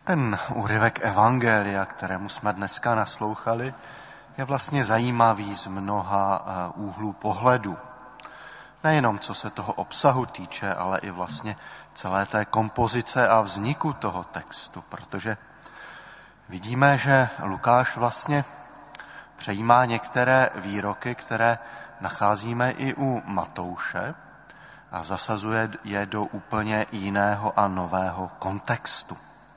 Ten úryvek evangelia, kterému jsme dneska naslouchali, je vlastně zajímavý z mnoha úhlů pohledu. Nejenom co se toho obsahu týče, ale i vlastně celé té kompozice a vzniku toho textu, protože vidíme, že Lukáš vlastně přejímá některé výroky, které nacházíme i u Matouše a zasazuje je do úplně jiného a nového kontextu.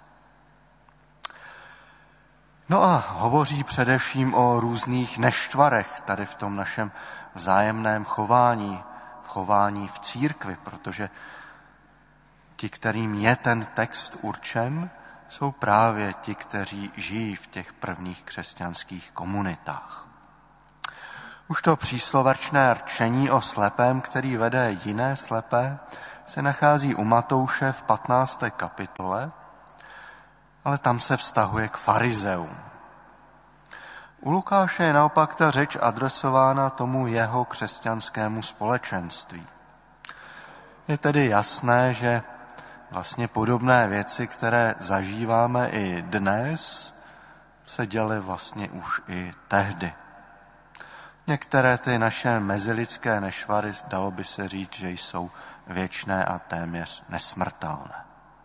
No a hovoří především o různých neštvarech tady v tom našem vzájemném chování, v chování v církvi, protože ti, kterým je ten text určen, jsou právě ti, kteří žijí v těch prvních křesťanských komunitách. Už to příslovačné rčení o slepém, který vede jiné slepé, se nachází u Matouše v 15. kapitole, ale tam se vztahuje k farizeům. U Lukáše je naopak ta řeč adresována tomu jeho křesťanskému společenství. Je tedy jasné, že vlastně podobné věci, které zažíváme i dnes, se děly vlastně už i tehdy. Některé ty naše mezilidské nešvary, dalo by se říct, že jsou věčné a téměř nesmrtelné.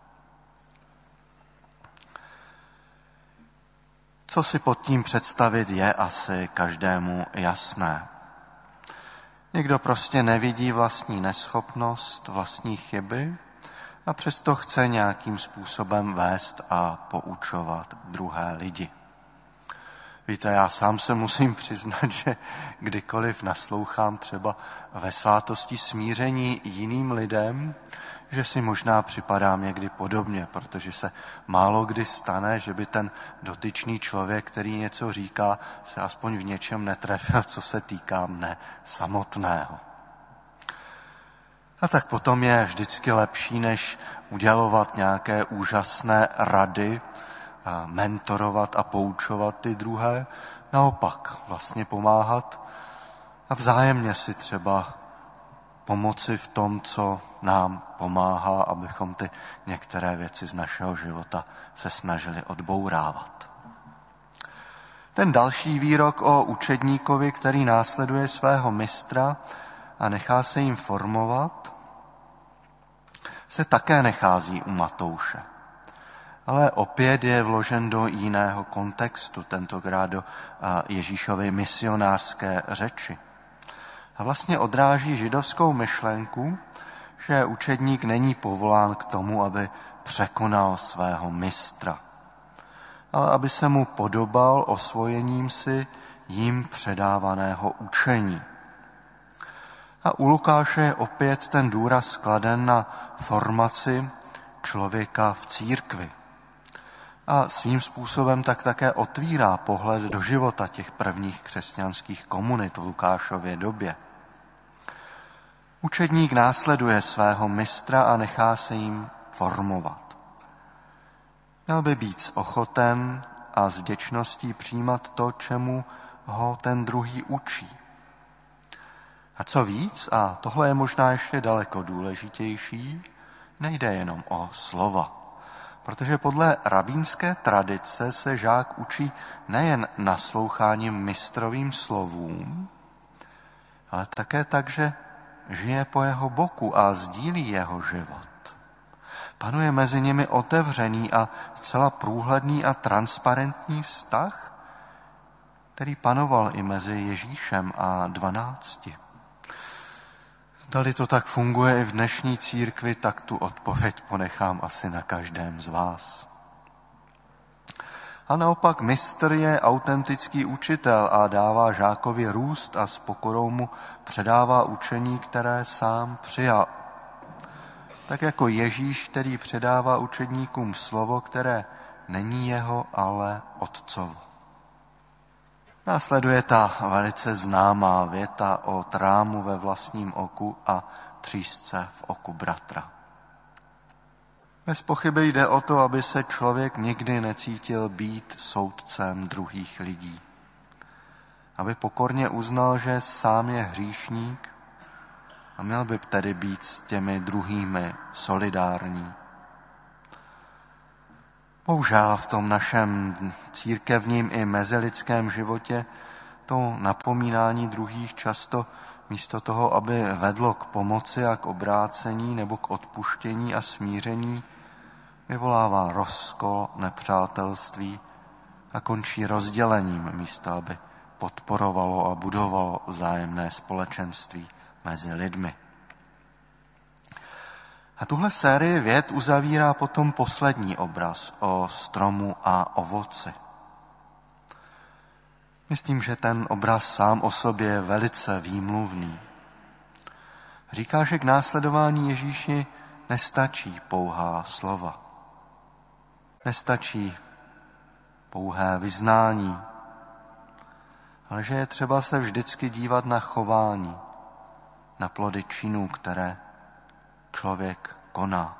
Co si pod tím představit, je asi každému jasné. Někdo prostě nevidí vlastní neschopnost, vlastní chyby a přesto chce nějakým způsobem vést a poučovat druhé lidi. Víte, já sám se musím přiznat, že kdykoliv naslouchám třeba ve svátosti smíření jiným lidem, že si možná připadám někdy podobně, protože se málo kdy stane, že by ten dotyčný člověk, který něco říká, se aspoň v něčem netrefil, co se týká mne samotného. A tak potom je vždycky lepší, než udělovat nějaké úžasné rady, mentorovat a poučovat ty druhé, naopak vlastně pomáhat a vzájemně si třeba pomoci v tom, co nám pomáhá, abychom ty některé věci z našeho života se snažili odbourávat. Ten další výrok o učedníkovi, který následuje svého mistra a nechá se jim formovat, se také nachází u Matouše. Ale opět je vložen do jiného kontextu, tentokrát do Ježíšovy misionářské řeči. A vlastně odráží židovskou myšlenku, že učedník není povolán k tomu, aby překonal svého mistra, ale aby se mu podobal osvojením si jim předávaného učení. A u Lukáše je opět ten důraz kladen na formaci člověka v církvi. A svým způsobem tak také otvírá pohled do života těch prvních křesťanských komunit v Lukášově době. Učedník následuje svého mistra a nechá se jim formovat. Měl by být ochoten a s vděčností přijímat to, čemu ho ten druhý učí. A co víc, a tohle je možná ještě daleko důležitější, nejde jenom o slova. Protože podle rabínské tradice se žák učí nejen nasloucháním mistrovým slovům, ale také tak, že žije po jeho boku a sdílí jeho život. Panuje mezi nimi otevřený a zcela průhledný a transparentní vztah, který panoval i mezi Ježíšem a 12. Zdali to tak funguje i v dnešní církvi, tak tu odpověď ponechám asi na každém z vás. A naopak mistr je autentický učitel a dává žákovi růst a s pokorou mu předává učení, které sám přijal. Tak jako Ježíš, který předává učedníkům slovo, které není jeho, ale otcovo. Následuje ta velice známá věta o trámu ve vlastním oku a třísce v oku bratra. Bez pochyby jde o to, aby se člověk nikdy necítil být soudcem druhých lidí. Aby pokorně uznal, že sám je hříšník a měl by tedy být s těmi druhými solidární. Bohužel v tom našem církevním i mezilidském životě to napomínání druhých často místo toho, aby vedlo k pomoci a k obrácení nebo k odpuštění a smíření, vyvolává rozkol, nepřátelství a končí rozdělením místo, aby podporovalo a budovalo vzájemné společenství mezi lidmi. A tuhle sérii vět uzavírá potom poslední obraz o stromu a ovoci. Myslím, že ten obraz sám o sobě je velice výmluvný. Říká, že k následování Ježíši nestačí pouhá slova. Nestačí pouhé vyznání, ale že je třeba se vždycky dívat na chování, na plody činů, které člověk koná.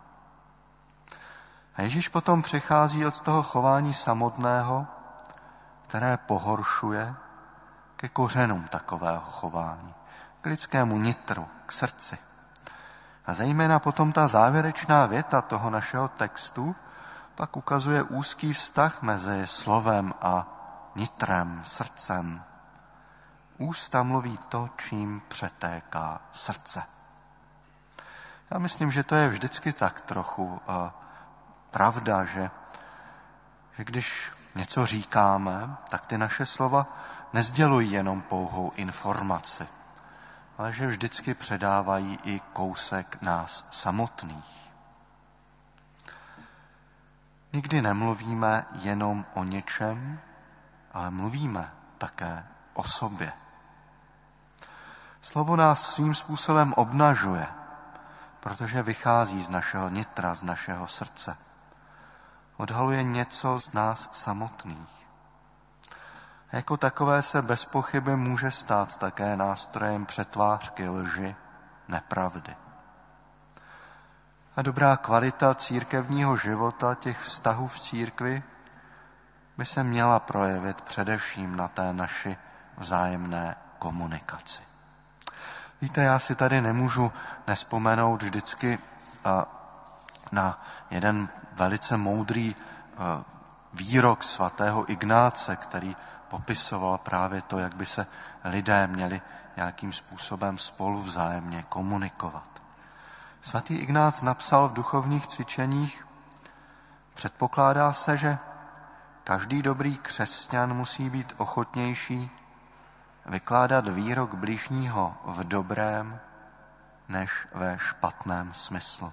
A Ježíš potom přechází od toho chování samotného, které pohoršuje, ke kořenům takového chování, k lidskému nitru, k srdci. A zejména potom ta závěrečná věta toho našeho textu pak ukazuje úzký vztah mezi slovem a nitrem, srdcem. Ústa mluví to, čím přetéká srdce. Já myslím, že to je vždycky tak trochu pravda, že když něco říkáme, tak ty naše slova nesdělují jenom pouhou informaci, ale že vždycky předávají i kousek nás samotných. Nikdy nemluvíme jenom o něčem, ale mluvíme také o sobě. Slovo nás svým způsobem obnažuje, protože vychází z našeho nitra, z našeho srdce. Odhaluje něco z nás samotných. A jako takové se bez pochyby může stát také nástrojem přetvářky, lži, nepravdy. A dobrá kvalita církevního života, těch vztahů v církvi, by se měla projevit především na té naší vzájemné komunikaci. Víte, já si tady nemůžu nespomenout vždycky na jeden velice moudrý výrok svatého Ignáce, který popisoval právě to, jak by se lidé měli nějakým způsobem spolu vzájemně komunikovat. Svatý Ignác napsal v duchovních cvičeních: předpokládá se, že každý dobrý křesťan musí být ochotnější vykládat výrok bližního v dobrém než ve špatném smyslu.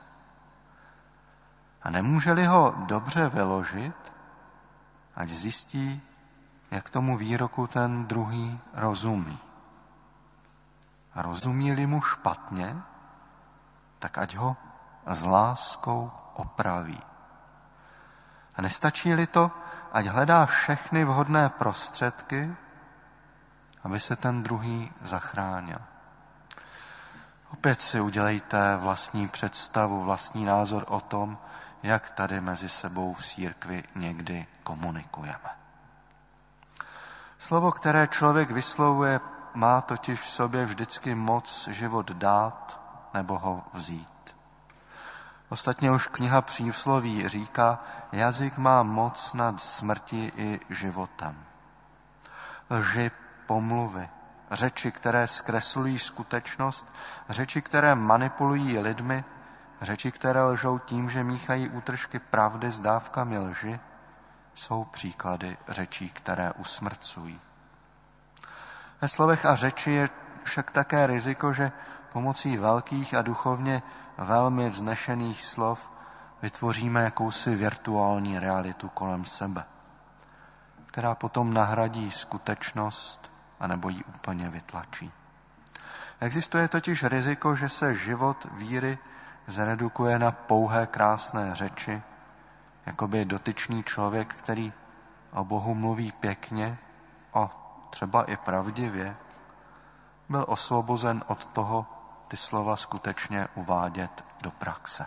A nemůže-li ho dobře vyložit, ať zjistí, jak tomu výroku ten druhý rozumí. A rozumí-li mu špatně, tak ať ho s láskou opraví. A nestačí-li to, ať hledá všechny vhodné prostředky, aby se ten druhý zachránil. Opět si udělejte vlastní představu, vlastní názor o tom, jak tady mezi sebou v církvi někdy komunikujeme. Slovo, které člověk vyslovuje, má totiž v sobě vždycky moc život dát nebo ho vzít. Ostatně už kniha Přísloví říká, jazyk má moc nad smrti i životem. Lži, pomluvy, řeči, které zkreslují skutečnost, řeči, které manipulují lidmi, řeči, které lžou tím, že míchají útržky pravdy s dávkami lži, jsou příklady řečí, které usmrcují. Ve slovech a řeči je však také riziko, že pomocí velkých a duchovně velmi vznešených slov vytvoříme jakousi virtuální realitu kolem sebe, která potom nahradí skutečnost anebo ji úplně vytlačí. Existuje totiž riziko, že se život víry zredukuje na pouhé krásné řeči, jako by dotyčný člověk, který o Bohu mluví pěkně a třeba i pravdivě, byl osvobozen od toho ty slova skutečně uvádět do praxe.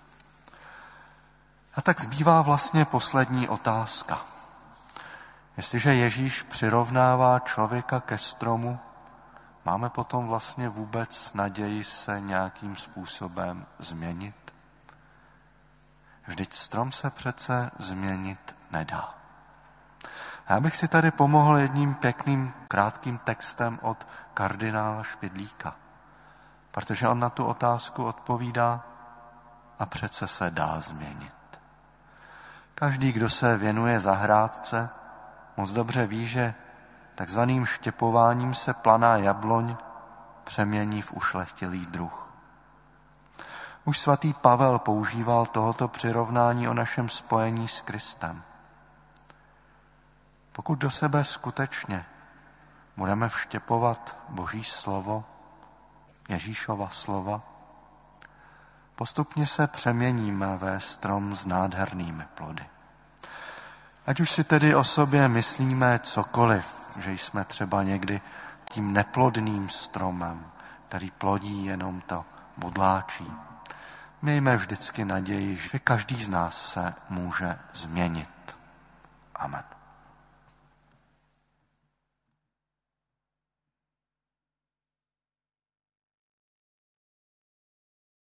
A tak zbývá vlastně poslední otázka. Jestliže Ježíš přirovnává člověka ke stromu, máme potom vlastně vůbec naději se nějakým způsobem změnit? Vždyť strom se přece změnit nedá. Já bych si tady pomohl jedním pěkným, krátkým textem od kardinála Špidlíka, protože on na tu otázku odpovídá: a přece se dá změnit. Každý, kdo se věnuje zahrádce, moc dobře ví, že takzvaným štěpováním se planá jabloň přemění v ušlechtilý druh. Už svatý Pavel používal tohoto přirovnání o našem spojení s Kristem. Pokud do sebe skutečně budeme vštěpovat Boží slovo, Ježíšova slova, postupně se přeměníme ve strom s nádhernými plody. Ať už si tedy o sobě myslíme cokoliv, že jsme třeba někdy tím neplodným stromem, který plodí jenom to bodláčí, mějme vždycky naději, že každý z nás se může změnit. Amen.